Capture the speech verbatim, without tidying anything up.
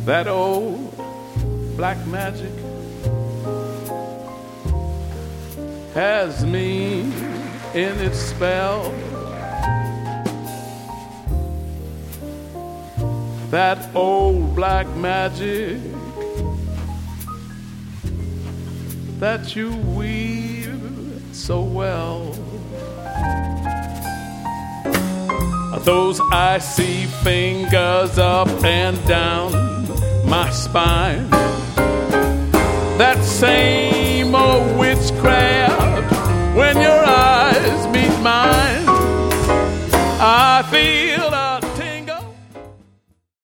That old black magic has me in its spell. That old black magic that you weave so well. Those icy fingers up and down my spine, that same